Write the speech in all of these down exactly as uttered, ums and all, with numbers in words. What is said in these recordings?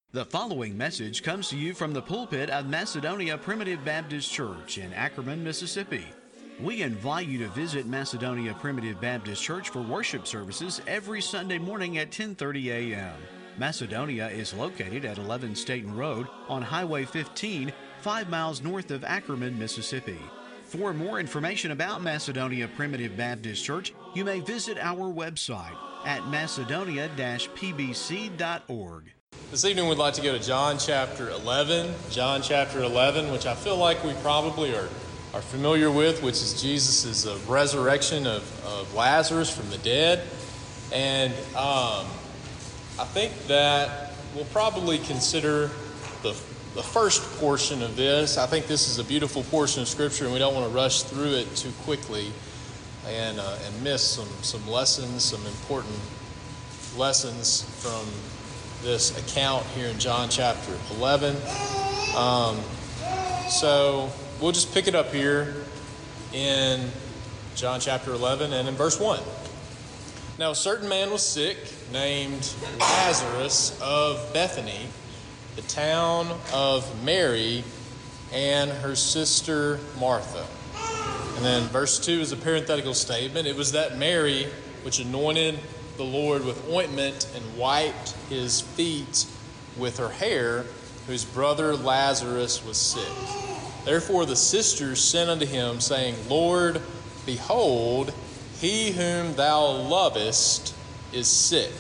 The following message comes to you from the pulpit of Macedonia Primitive Baptist Church in Ackerman, Mississippi. We invite you to visit Macedonia Primitive Baptist Church for worship services every Sunday morning at ten thirty a m Macedonia is located at eleven Staten Road on Highway fifteen, five miles north of Ackerman, Mississippi. For more information about Macedonia Primitive Baptist Church, you may visit our website at macedonia dash p b c dot org. This evening we'd like to go to John chapter eleven, John chapter eleven, which I feel like we probably are, are familiar with, which is Jesus' uh, resurrection of, of Lazarus from the dead. And um, I think that we'll probably consider the, the first portion of this. I think this is a beautiful portion of Scripture, and we don't want to rush through it too quickly and, uh, and miss some, some lessons, some important lessons from this account here in John chapter eleven. Um, so we'll just pick it up here in John chapter eleven and in verse one. Now a certain man was sick, named Lazarus of Bethany, the town of Mary and her sister Martha. And then verse two is a parenthetical statement. It was that Mary which anointed the Lord with ointment and wiped his feet with her hair, whose brother Lazarus was sick. Therefore the sisters sent unto him, saying, Lord, behold, he whom thou lovest is sick.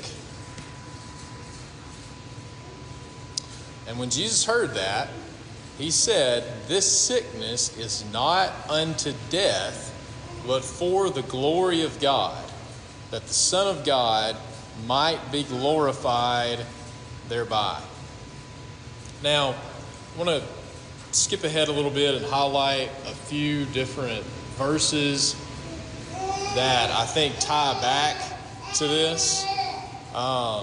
And when Jesus heard that, he said, This sickness is not unto death, but for the glory of God, that the Son of God might be glorified thereby. Now, I want to skip ahead a little bit and highlight a few different verses that I think tie back to this. Um,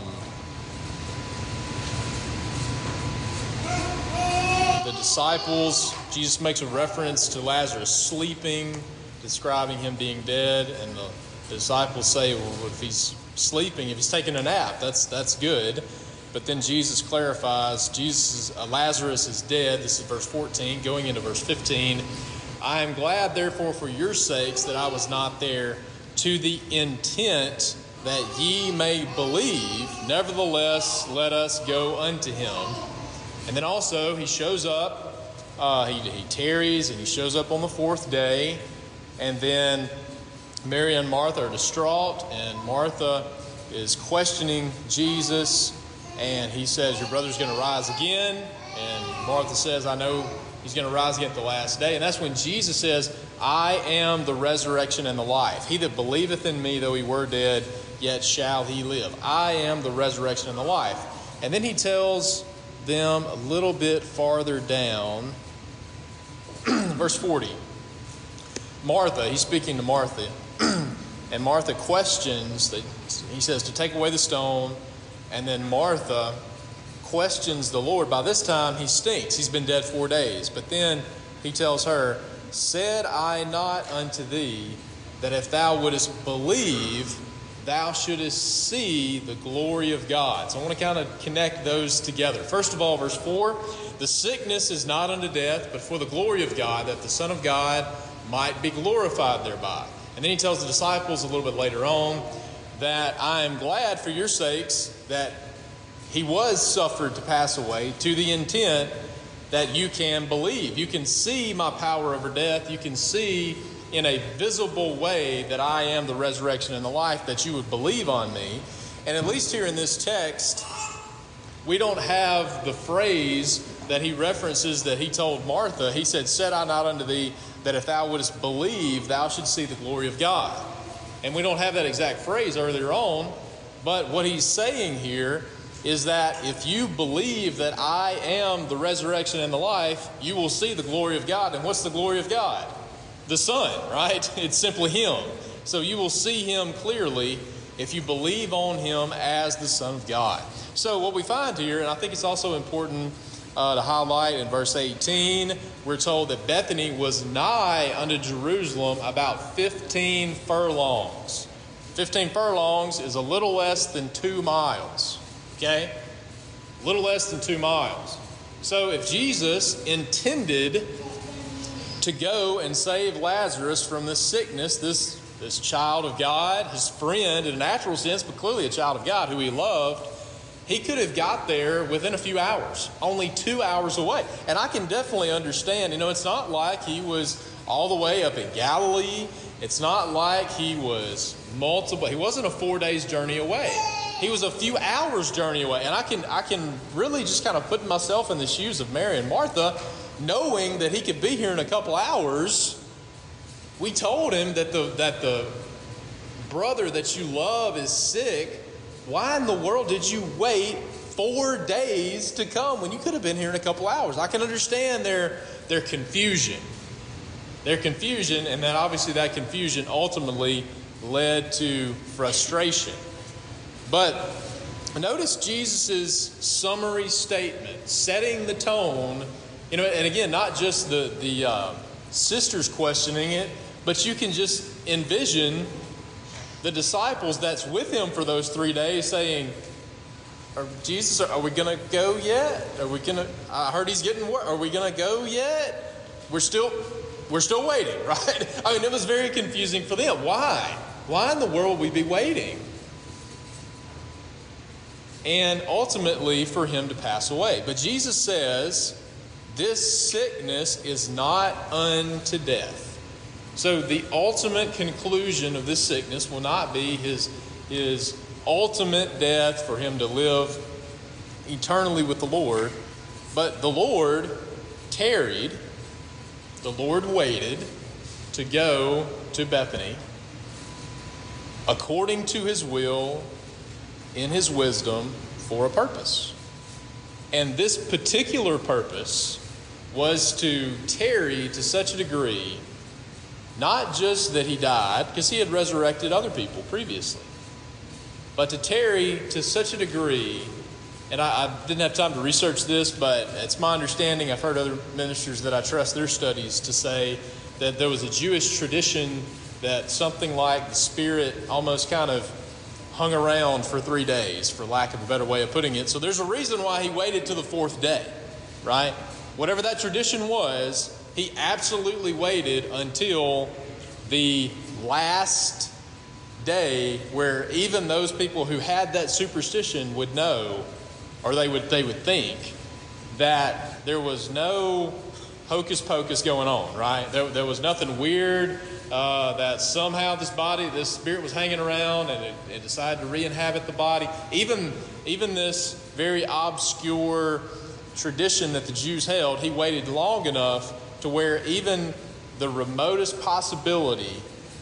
the disciples, Jesus makes a reference to Lazarus sleeping, describing him being dead, and the The disciples say, well, if he's sleeping, if he's taking a nap, that's that's good. But then Jesus clarifies, Jesus, uh, Lazarus is dead. This is verse fourteen. Going into verse fifteen, I am glad, therefore, for your sakes that I was not there, to the intent that ye may believe. Nevertheless, let us go unto him. And then also, he shows up. Uh, he, he tarries, and he shows up on the fourth day. And then Mary and Martha are distraught, and Martha is questioning Jesus, and he says, your brother's going to rise again. And Martha says, I know he's going to rise again at the last day. And that's when Jesus says, I am the resurrection and the life. He that believeth in me, though he were dead, yet shall he live. I am the resurrection and the life. And then he tells them a little bit farther down, verse forty. Martha, he's speaking to Martha, and Martha questions, that he says to take away the stone, and then Martha questions the Lord. By this time he stinks, he's been dead four days. But then he tells her, said I not unto thee, that if thou wouldest believe, thou shouldest see the glory of God. So I want to kind of connect those together. First of all, verse four, the sickness is not unto death, but for the glory of God, that the Son of God might be glorified thereby. And then he tells the disciples a little bit later on that I am glad for your sakes that he was suffered to pass away, to the intent that you can believe. You can see my power over death. You can see in a visible way that I am the resurrection and the life, that you would believe on me. And at least here in this text, we don't have the phrase that he references that he told Martha. He said, said I not unto thee, that if thou wouldest believe, thou should see the glory of God. And we don't have that exact phrase earlier on, but what he's saying here is that if you believe that I am the resurrection and the life, you will see the glory of God. And what's the glory of God? The Son, right? It's simply him. So you will see him clearly if you believe on him as the Son of God. So what we find here, and I think it's also important Uh, to highlight in verse eighteen, we're told that Bethany was nigh unto Jerusalem about fifteen furlongs. fifteen furlongs is a little less than two miles. Okay? a little less than two miles. So if Jesus intended to go and save Lazarus from this sickness, this, this child of God, his friend in a natural sense, but clearly a child of God who he loved, he could have got there within a few hours, only two hours away. And I can definitely understand, you know, it's not like he was all the way up in Galilee. It's not like he was multiple, he wasn't a four days journey away. He was a few hours journey away. And I can I can really just kind of put myself in the shoes of Mary and Martha, knowing that he could be here in a couple hours. We told him that the that the brother that you love is sick. Why in the world did you wait four days to come when you could have been here in a couple hours? I can understand their their confusion. Their confusion, and then obviously that confusion ultimately led to frustration. But notice Jesus' summary statement, setting the tone, you know, and again, not just the, the uh, sisters questioning it, but you can just envision the disciples that's with him for those three days saying, are, Jesus, are we going to go yet? Are we going to, I heard he's getting worse. Are we going to go yet? We're still... We're still waiting, right? I mean, it was very confusing for them. Why? Why in the world would we be waiting? And ultimately for him to pass away. But Jesus says, this sickness is not unto death. So the ultimate conclusion of this sickness will not be his, his ultimate death for him to live eternally with the Lord. But the Lord tarried. The Lord waited to go to Bethany according to his will, in his wisdom, for a purpose. And this particular purpose was to tarry to such a degree, not just that he died, because he had resurrected other people previously, but to tarry to such a degree. And I, I didn't have time to research this, but it's my understanding, I've heard other ministers that I trust their studies to say that there was a Jewish tradition that something like the Spirit almost kind of hung around for three days, for lack of a better way of putting it. So there's a reason why he waited to the fourth day, right? Whatever that tradition was, he absolutely waited until the last day where even those people who had that superstition would know, or they would they would think that there was no hocus pocus going on, right? There, there was nothing weird, uh, that somehow this body, this spirit was hanging around and it, it decided to re-inhabit the body. Even, even this very obscure tradition that the Jews held, he waited long enough to where even the remotest possibility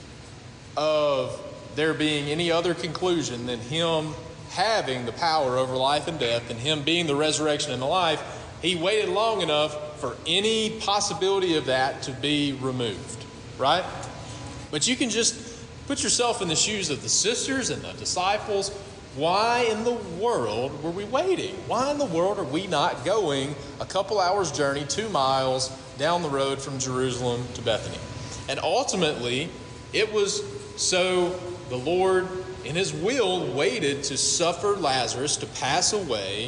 of there being any other conclusion than him having the power over life and death and him being the resurrection and the life, he waited long enough for any possibility of that to be removed, right? But you can just put yourself in the shoes of the sisters and the disciples. Why in the world were we waiting? Why in the world are we not going a couple hours journey, two miles down the road from Jerusalem to Bethany? And ultimately, it was so the Lord in his will waited to suffer Lazarus to pass away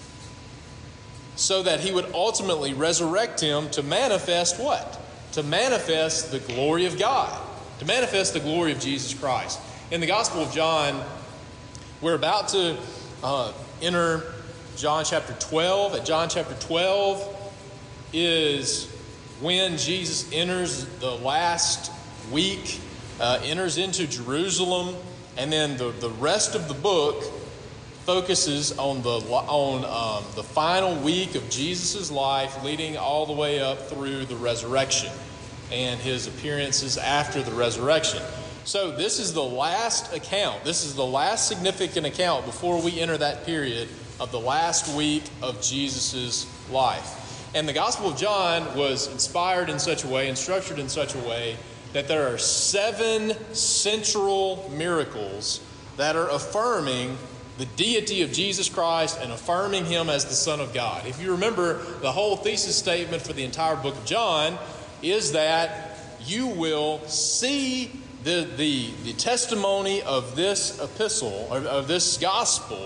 so that he would ultimately resurrect him to manifest what? To manifest the glory of God, to manifest the glory of Jesus Christ. In the Gospel of John, we're about to uh, enter John chapter twelve. At John chapter twelve is when Jesus enters the last week, uh, enters into Jerusalem. And then the, the rest of the book focuses on the on um, the final week of Jesus' life, leading all the way up through the resurrection and his appearances after the resurrection. So this is the last account. This is the last significant account before we enter that period of the last week of Jesus' life. And the Gospel of John was inspired in such a way and structured in such a way that there are seven central miracles that are affirming the deity of Jesus Christ and affirming him as the Son of God. If you remember, the whole thesis statement for the entire book of John is that you will see the, the, the testimony of this epistle, of, of this gospel,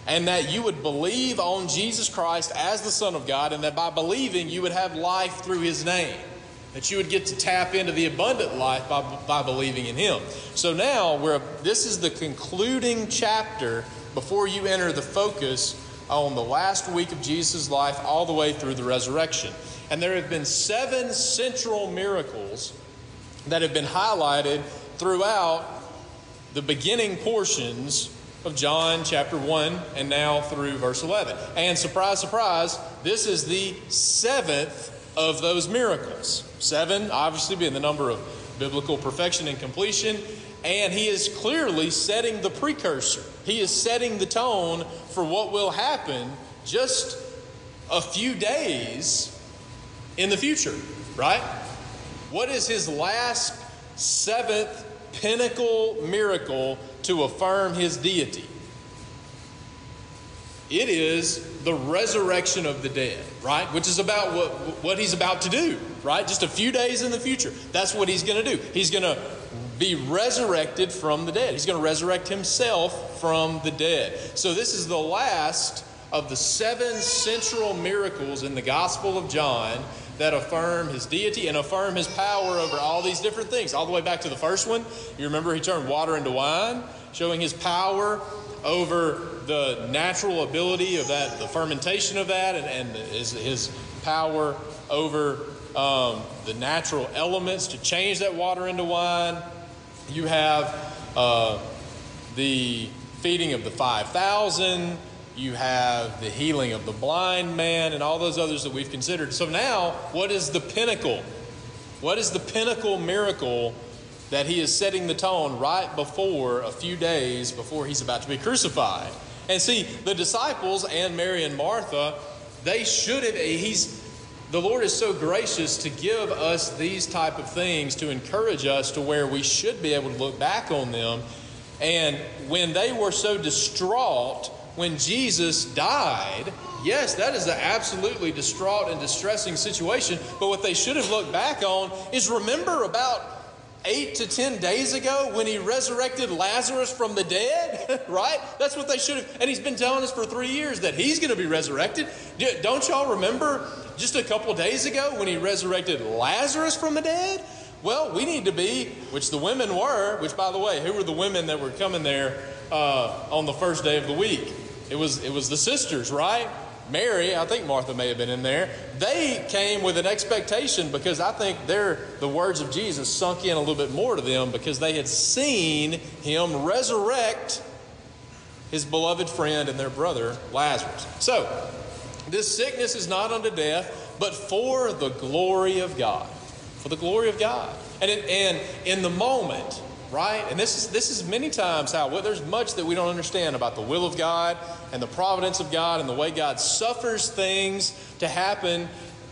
and that you would believe on Jesus Christ as the Son of God, and that by believing you would have life through his name, that you would get to tap into the abundant life by, by believing in him. So now we're this is the concluding chapter before you enter the focus on the last week of Jesus' life all the way through the resurrection. And there have been seven central miracles that have been highlighted throughout the beginning portions of John chapter one and now through verse eleven. And surprise, surprise, this is the seventh of those miracles. Seven, obviously, being the number of biblical perfection and completion. And he is clearly setting the precursor. He is setting the tone for what will happen just a few days in the future, right? What is his last seventh pinnacle miracle to affirm his deity? It is the resurrection of the dead, right? Which is about what, what he's about to do, right? Just a few days in the future. That's what he's going to do. He's going to be resurrected from the dead. He's going to resurrect himself from the dead. So this is the last of the seven central miracles in the Gospel of John that affirm his deity and affirm his power over all these different things. All the way back to the first one. You remember he turned water into wine, showing his power over the natural ability of that, the fermentation of that, and, and his, his power over um, the natural elements to change that water into wine. You have uh, the feeding of the five thousand. You have the healing of the blind man and all those others that we've considered. So now, what is the pinnacle? What is the pinnacle miracle that he is setting the tone right before a few days before he's about to be crucified? And see, the disciples and Mary and Martha, they should have, he's, the Lord is so gracious to give us these type of things to encourage us to where we should be able to look back on them. And when they were so distraught when Jesus died, yes, that is an absolutely distraught and distressing situation. But what they should have looked back on is remember about eight to ten days ago when he resurrected Lazarus from the dead, right? That's what they should have. And he's been telling us for three years that he's going to be resurrected. Don't y'all remember just a couple days ago when he resurrected Lazarus from the dead? Well, we need to be, which the women were, which by the way, who were the women that were coming there uh, on the first day of the week? It was, it was the sisters, right? Mary, I think Martha may have been in there. They came with an expectation because I think they're, the words of Jesus sunk in a little bit more to them because they had seen him resurrect his beloved friend and their brother Lazarus. So, this sickness is not unto death, but for the glory of God. For the glory of God. And in, and in the moment, right? And this is this is many times how well, there's much that we don't understand about the will of God and the providence of God and the way God suffers things to happen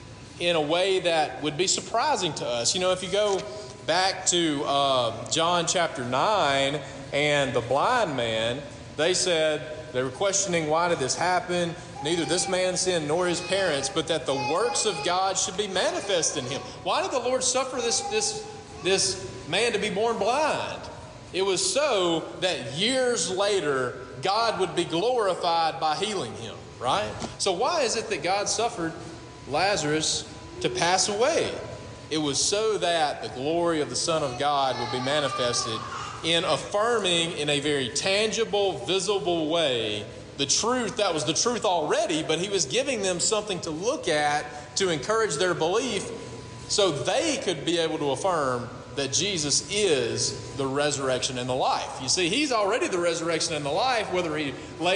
in a way that would be surprising to us. You know, if you go back to uh, John chapter nine and the blind man, they said, they were questioning, why did this happen? Neither this man sinned nor his parents, but that the works of God should be manifest in him. Why did the Lord suffer this, this, this man to be born blind? It was so that years later, God would be glorified by healing him, right? So why is it that God suffered Lazarus to pass away? It was so that the glory of the Son of God would be manifested in affirming in a very tangible, visible way the truth that was the truth already, but he was giving them something to look at to encourage their belief so they could be able to affirm that Jesus is the resurrection and the life. You see, he's already the resurrection and the life, whether he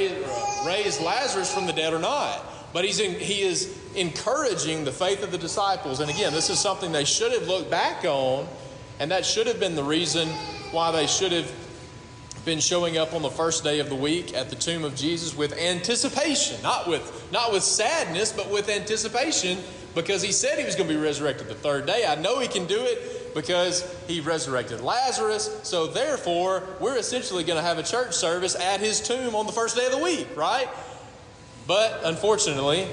raised Lazarus from the dead or not. But he's in, he is encouraging the faith of the disciples. And again, this is something they should have looked back on, and that should have been the reason why they should have been showing up on the first day of the week at the tomb of Jesus with anticipation, not with not with sadness, but with anticipation, because he said he was going to be resurrected the third day. I know he can do it because he resurrected Lazarus, so therefore we're essentially going to have a church service at his tomb on the first day of the week, right? But unfortunately,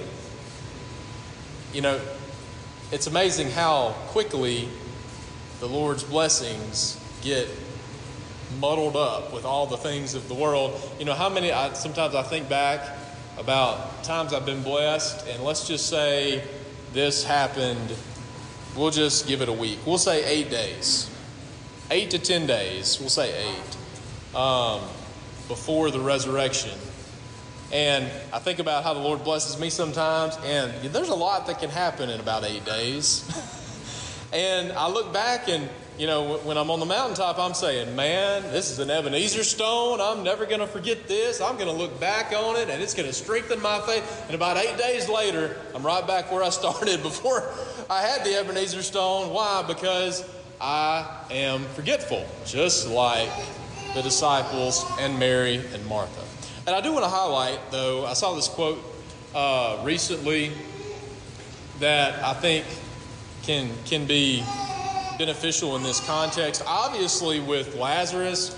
you know, it's amazing how quickly the Lord's blessings get muddled up with all the things of the world. You know, how many, I, sometimes I think back about times I've been blessed, and let's just say this happened, we'll just give it a week. We'll say eight days. Eight to ten days, we'll say eight, um, before the resurrection. And I think about how the Lord blesses me sometimes, and there's a lot that can happen in about eight days. And I look back and, you know, when I'm on the mountaintop, I'm saying, man, this is an Ebenezer stone. I'm never going to forget this. I'm going to look back on it, and it's going to strengthen my faith. And about eight days later, I'm right back where I started before I had the Ebenezer stone. Why? Because I am forgetful, just like the disciples and Mary and Martha. And I do want to highlight, though, I saw this quote uh, recently that I think can can be beneficial in this context. Obviously, with Lazarus,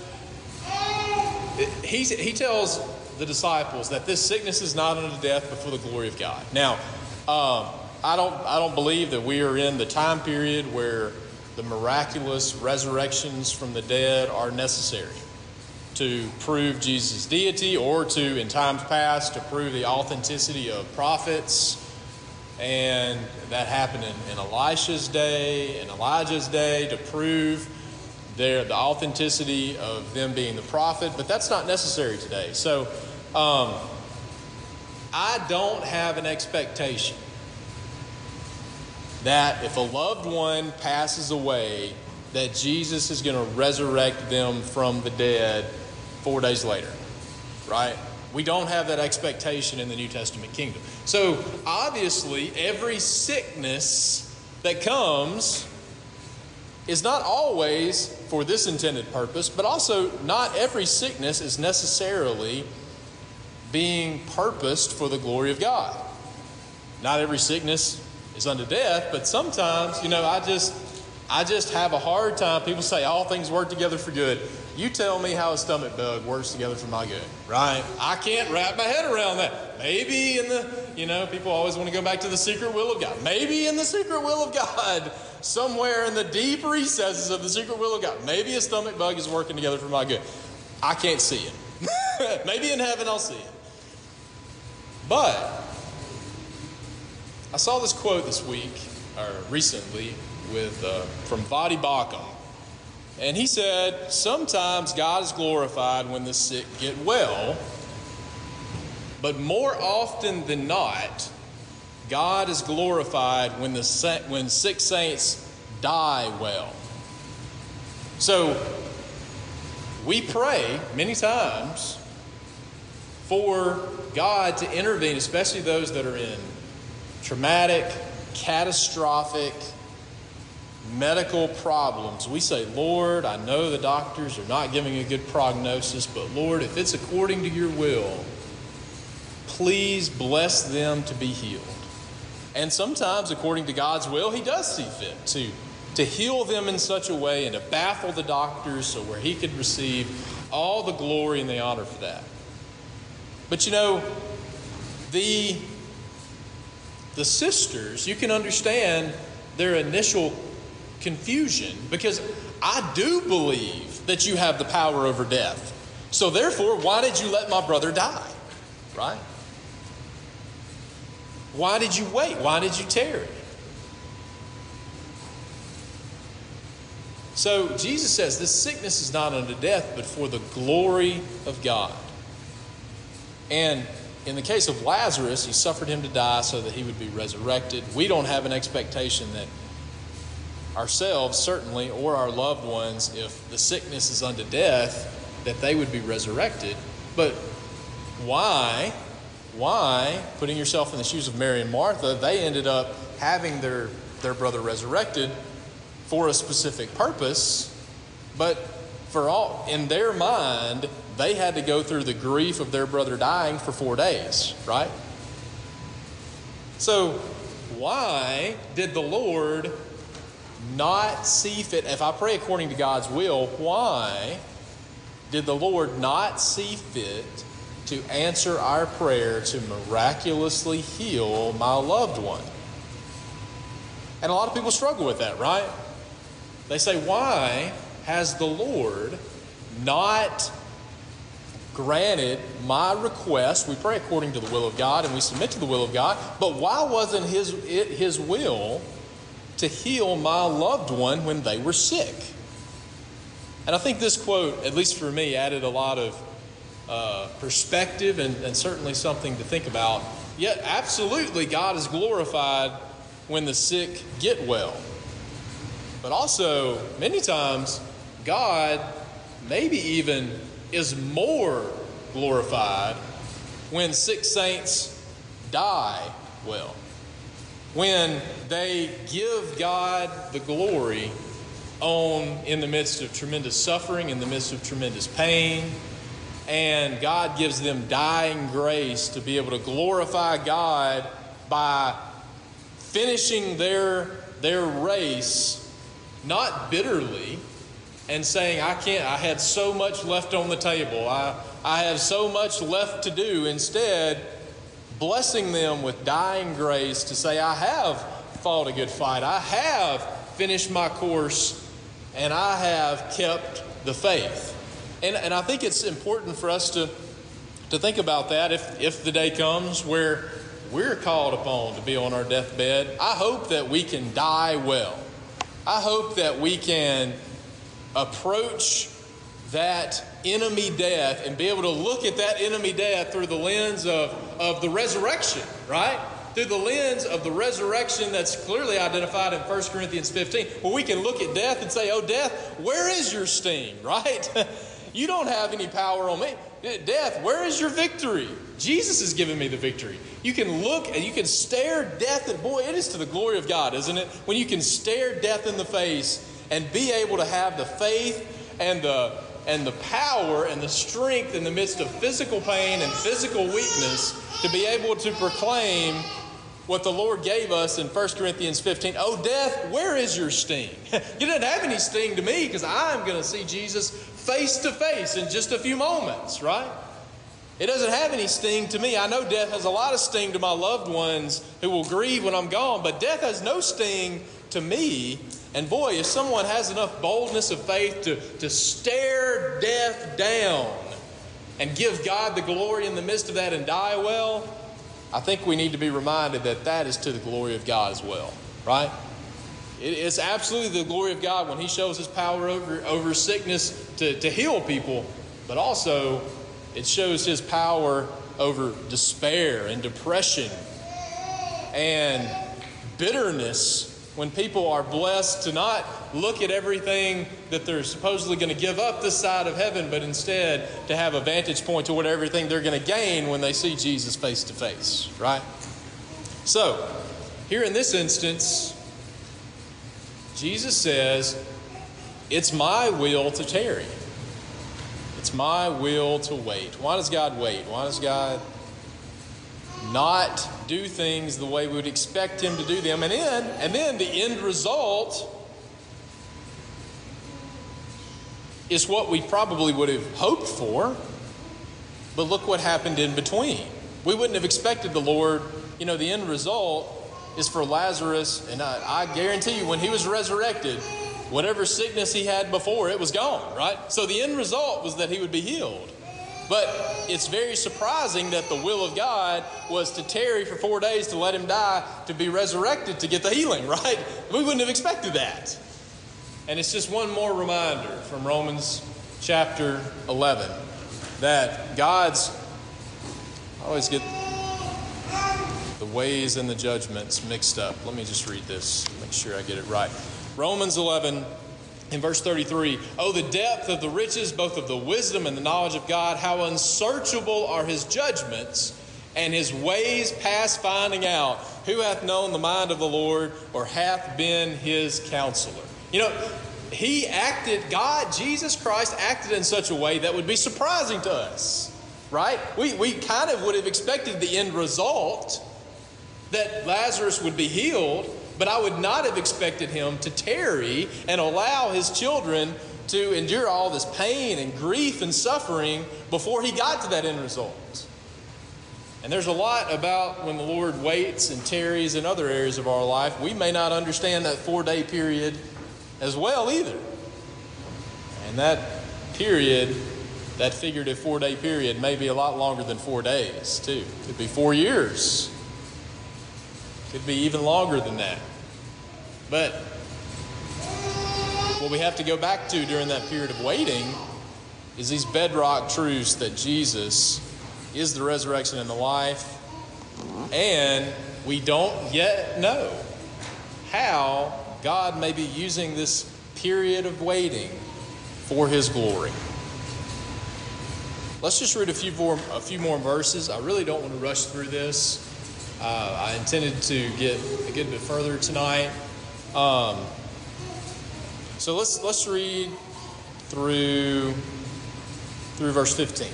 he, he tells the disciples that this sickness is not unto death, but for the glory of God. Now, um, I don't I don't believe that we are in the time period where the miraculous resurrections from the dead are necessary to prove Jesus' deity, or to, in times past, to prove the authenticity of prophets. And that happened in, in Elisha's day, in Elijah's day, to prove their, the authenticity of them being the prophet. But that's not necessary today. So um, I don't have an expectation that if a loved one passes away, that Jesus is going to resurrect them from the dead four days later, right? We don't have that expectation in the New Testament kingdom. So obviously, every sickness that comes is not always for this intended purpose, but also not every sickness is necessarily being purposed for the glory of God. Not every sickness is unto death, but sometimes, you know, I just I just have a hard time. People say all things work together for good. You tell me how a stomach bug works together for my good, right? I can't wrap my head around that. Maybe in the, you know, people always want to go back to the secret will of God. Maybe in the secret will of God, somewhere in the deep recesses of the secret will of God, maybe a stomach bug is working together for my good. I can't see it. Maybe in heaven I'll see it. But I saw this quote this week, or recently, with uh, from Vadi Bakum. And he said, sometimes God is glorified when the sick get well, but more often than not, God is glorified when the when sick saints die well. So we pray many times for God to intervene, especially those that are in traumatic, catastrophic medical problems. We say, Lord, I know the doctors are not giving a good prognosis, but Lord, if it's according to your will, please bless them to be healed. And sometimes, according to God's will, he does see fit to, to heal them in such a way and to baffle the doctors so where he could receive all the glory and the honor for that. But you know, the, the sisters, you can understand their initial confusion, because I do believe that you have the power over death. So therefore, why did you let my brother die? Right? Why did you wait? Why did you tarry? So Jesus says this sickness is not unto death, but for the glory of God. And in the case of Lazarus, he suffered him to die so that he would be resurrected. We don't have an expectation that ourselves, certainly, or our loved ones, if the sickness is unto death, that they would be resurrected. But why, why, putting yourself in the shoes of Mary and Martha, they ended up having their, their brother resurrected for a specific purpose, but for all, in their mind, they had to go through the grief of their brother dying for four days, right? So why did the Lord not see fit? If I pray according to God's will, why did the Lord not see fit to answer our prayer to miraculously heal my loved one? And a lot of people struggle with that, right? They say, why has the Lord not granted my request. We pray according to the will of God and we submit to the will of God. But why wasn't his, it his will to heal my loved one when they were sick? And I think this quote, at least for me, added a lot of uh, perspective and, and certainly something to think about. Yet, absolutely, God is glorified when the sick get well. But also, many times, God maybe even is more glorified when sick saints die well. When they give God the glory on in the midst of tremendous suffering, in the midst of tremendous pain, and God gives them dying grace to be able to glorify God by finishing their, their race, not bitterly, and saying, I can't, I had so much left on the table. I, I have so much left to do. Instead, blessing them with dying grace to say, I have fought a good fight. I have finished my course, and I have kept the faith. And, and I think it's important for us to, to think about that if, if the day comes where we're called upon to be on our deathbed. I hope that we can die well. I hope that we can approach that enemy death and be able to look at that enemy death through the lens of, of the resurrection, right? Through the lens of the resurrection that's clearly identified in First Corinthians fifteen, where we can look at death and say, oh, death, where is your sting, right? You don't have any power on me. Death, where is your victory? Jesus has given me the victory. You can look and you can stare death at, boy, it is to the glory of God, isn't it? When you can stare death in the face and be able to have the faith and the and the power and the strength in the midst of physical pain and physical weakness to be able to proclaim what the Lord gave us in First Corinthians fifteen. Oh, death, where is your sting? You didn't have any sting to me because I'm going to see Jesus face to face in just a few moments, right? It doesn't have any sting to me. I know death has a lot of sting to my loved ones who will grieve when I'm gone, but death has no sting to me. And boy, if someone has enough boldness of faith to, to stare death down and give God the glory in the midst of that and die well, I think we need to be reminded that that is to the glory of God as well, right? It is absolutely the glory of God when He shows His power over, over sickness to, to heal people, but also it shows His power over despair and depression and bitterness when people are blessed to not look at everything that they're supposedly going to give up this side of heaven, but instead to have a vantage point toward everything they're going to gain when they see Jesus face to face, right? So, here in this instance, Jesus says, it's my will to tarry. It's my will to wait. Why does God wait? Why does God not do things the way we would expect Him to do them? And then, and then the end result is what we probably would have hoped for. But look what happened in between. We wouldn't have expected the Lord. You know, the end result is for Lazarus, and I, I guarantee you when he was resurrected, whatever sickness he had before, it was gone, right? So the end result was that he would be healed. But it's very surprising that the will of God was to tarry for four days to let him die, to be resurrected, to get the healing, right? We wouldn't have expected that. And it's just one more reminder from Romans chapter eleven that God's, I always get the ways and the judgments mixed up. Let me just read this, make sure I get it right. Romans eleven, in verse thirty-three, oh, the depth of the riches, both of the wisdom and the knowledge of God, how unsearchable are His judgments, and His ways past finding out. Who hath known the mind of the Lord, or hath been His counselor? You know, He acted, God, Jesus Christ, acted in such a way that would be surprising to us, right? We, we kind of would have expected the end result, that Lazarus would be healed, but I would not have expected Him to tarry and allow His children to endure all this pain and grief and suffering before He got to that end result. And there's a lot about when the Lord waits and tarries in other areas of our life. We may not understand that four-day period as well either. And that period, that figurative four-day period, may be a lot longer than four days, too. Could be four years. Could be even longer than that. But what we have to go back to during that period of waiting is these bedrock truths that Jesus is the resurrection and the life, and we don't yet know how God may be using this period of waiting for His glory. Let's just read a few more, a few more verses. I really don't want to rush through this. Uh, I intended to get a good bit further tonight. Um, so let's let's read through through verse fifteen.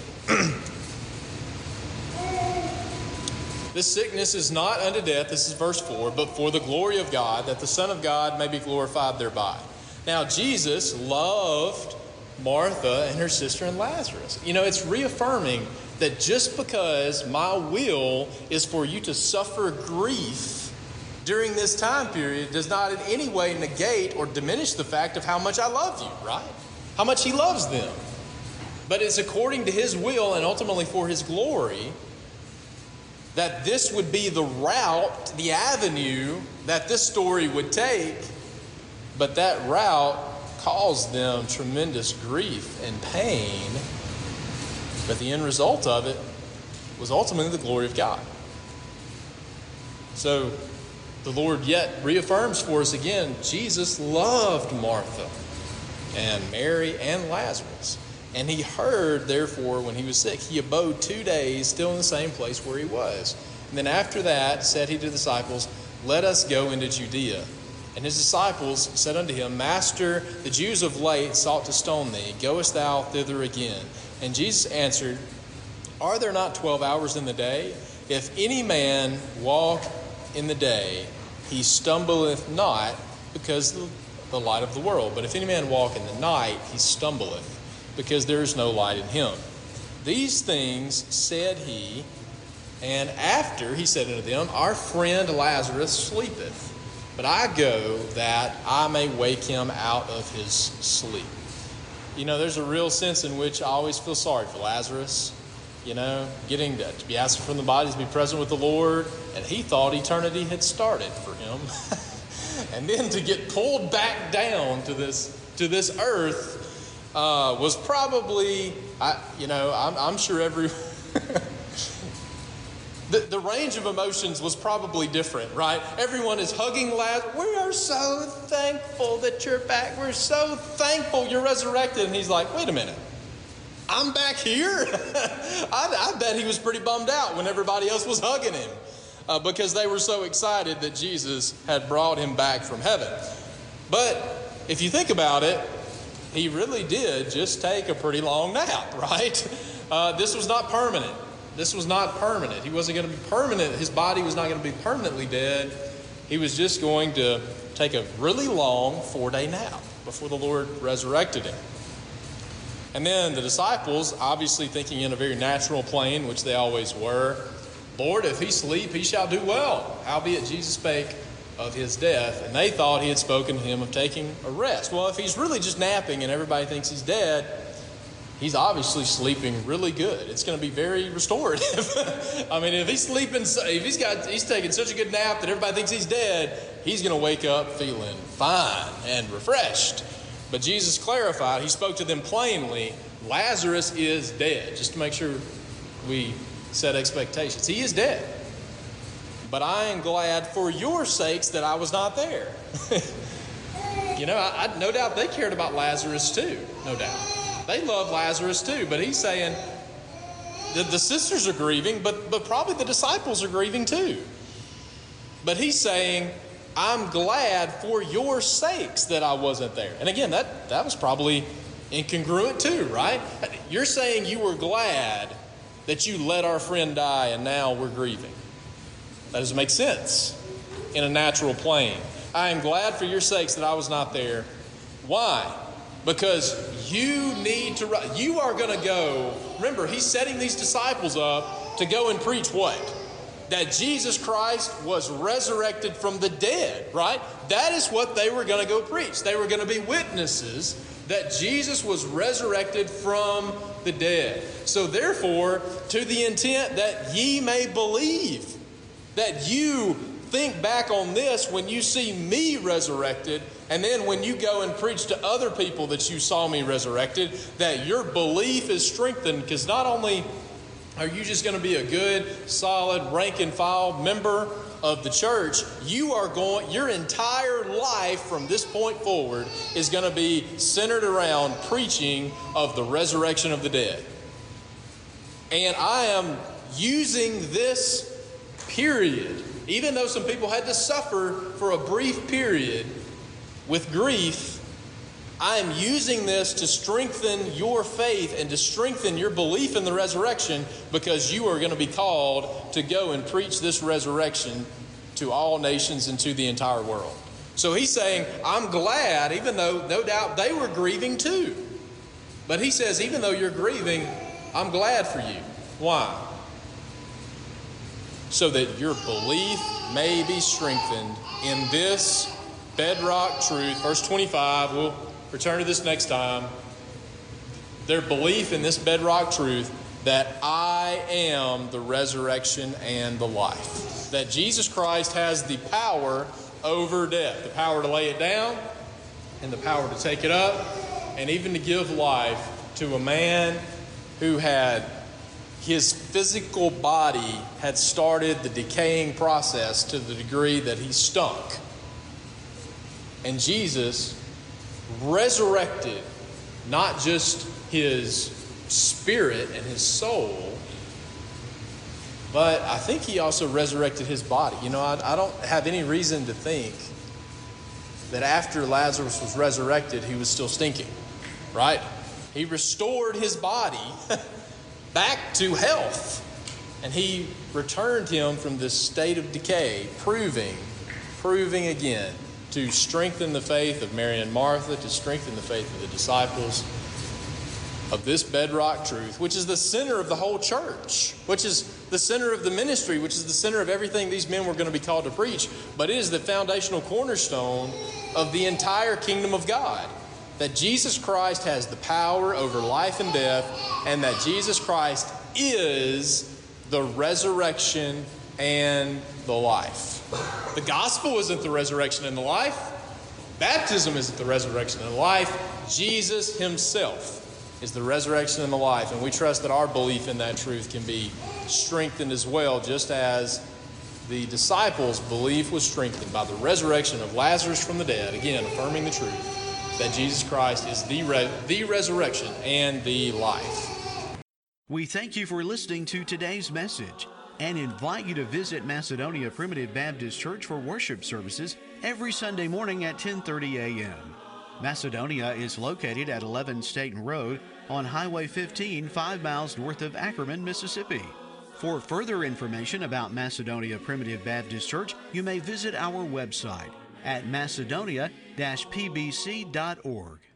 This sickness is not unto death, this is verse four, but for the glory of God, that the Son of God may be glorified thereby. Now, Jesus loved Martha and her sister and Lazarus. You know, it's reaffirming that just because my will is for you to suffer grief during this time period does not in any way negate or diminish the fact of how much I love you, right? How much He loves them. But it's according to His will and ultimately for His glory that this would be the route, the avenue that this story would take. But that route caused them tremendous grief and pain. But the end result of it was ultimately the glory of God. So the Lord yet reaffirms for us again, Jesus loved Martha and Mary and Lazarus. And He heard, therefore, when He was sick, He abode two days still in the same place where He was. And then after that said He to the disciples, let us go into Judea. And His disciples said unto Him, Master, the Jews of late sought to stone Thee. Goest Thou thither again? And Jesus answered, Are there not twelve hours in the day? If any man walk in the day, he stumbleth not, because of the light of the world. But if any man walk in the night, he stumbleth, because there is no light in him. These things said He, and after He said unto them, Our friend Lazarus sleepeth, but I go that I may wake him out of his sleep. You know, there's a real sense in which I always feel sorry for Lazarus. You know, getting to, to be absent from the body, to be present with the Lord, and he thought eternity had started for him. And then to get pulled back down to this to this earth uh, was probably, I, you know, I'm, I'm sure every... The, the range of emotions was probably different, right? Everyone is hugging Lazarus. We are so thankful that you're back. We're so thankful you're resurrected. And he's like, wait a minute. I'm back here? I, I bet he was pretty bummed out when everybody else was hugging him uh, because they were so excited that Jesus had brought him back from heaven. But if you think about it, he really did just take a pretty long nap, right? Uh, this was not permanent. This was not permanent. He wasn't going to be permanent. His body was not going to be permanently dead. He was just going to take a really long four-day nap before the Lord resurrected him. And then the disciples, obviously thinking in a very natural plane, which they always were, Lord, if he sleep, he shall do well. Howbeit Jesus spake of his death, and they thought he had spoken to him of taking a rest. Well, if he's really just napping and everybody thinks he's dead, he's obviously sleeping really good. It's going to be very restorative. I mean, if he's sleeping, if he's got, he's taking such a good nap that everybody thinks he's dead, he's going to wake up feeling fine and refreshed. But Jesus clarified, he spoke to them plainly, Lazarus is dead, just to make sure we set expectations. He is dead. But I am glad for your sakes that I was not there. You know, I, I, no doubt they cared about Lazarus too, no doubt. They love Lazarus too, but he's saying the, the sisters are grieving, but, but probably the disciples are grieving too. But he's saying, I'm glad for your sakes that I wasn't there. And again, that, that was probably incongruent too, right? You're saying you were glad that you let our friend die and now we're grieving. That doesn't make sense in a natural plane. I am glad for your sakes that I was not there. Why? Because you need to, you are going to go. Remember, he's setting these disciples up to go and preach what? that Jesus Christ was resurrected from the dead, right? That is what they were going to go preach. They were going to be witnesses that Jesus was resurrected from the dead. So therefore, to the intent that ye may believe, that you think back on this when you see me resurrected, and then when you go and preach to other people that you saw me resurrected, that your belief is strengthened, because not only are you just going to be a good, solid, rank and file member of the church, you are going, your entire life from this point forward is going to be centered around preaching of the resurrection of the dead. And I am using this period, even though some people had to suffer for a brief period with grief, I am using this to strengthen your faith and to strengthen your belief in the resurrection, because you are going to be called to go and preach this resurrection to all nations and to the entire world. So he's saying, I'm glad, even though no doubt they were grieving too. But he says, even though you're grieving, I'm glad for you. Why? So that your belief may be strengthened in this bedrock truth. Verse twenty-five, we'll return to this next time. Their belief in this bedrock truth that I am the resurrection and the life. That Jesus Christ has the power over death. The power to lay it down and the power to take it up, and even to give life to a man who had his physical body had started the decaying process to the degree that he stunk. And Jesus resurrected not just his spirit and his soul, but I think he also resurrected his body. You know, I, I don't have any reason to think that after Lazarus was resurrected, he was still stinking, right? He restored his body back to health, and he returned him from this state of decay, proving, proving again to strengthen the faith of Mary and Martha, to strengthen the faith of the disciples of this bedrock truth, which is the center of the whole church, which is the center of the ministry, which is the center of everything these men were going to be called to preach. But it is the foundational cornerstone of the entire kingdom of God, that Jesus Christ has the power over life and death, and that Jesus Christ is the resurrection and the life. The gospel isn't the resurrection and the life. Baptism isn't the resurrection and the life. Jesus himself is the resurrection and the life. And we trust that our belief in that truth can be strengthened as well, just as the disciples' belief was strengthened by the resurrection of Lazarus from the dead, again affirming the truth that Jesus Christ is the, re- the resurrection and the life. We thank you for listening to today's message and invite you to visit Macedonia Primitive Baptist Church for worship services every Sunday morning at ten thirty a.m. Macedonia is located at eleven Staten Road on Highway fifteen, five miles north of Ackerman, Mississippi. For further information about Macedonia Primitive Baptist Church, you may visit our website at macedonia dash p b c dot org.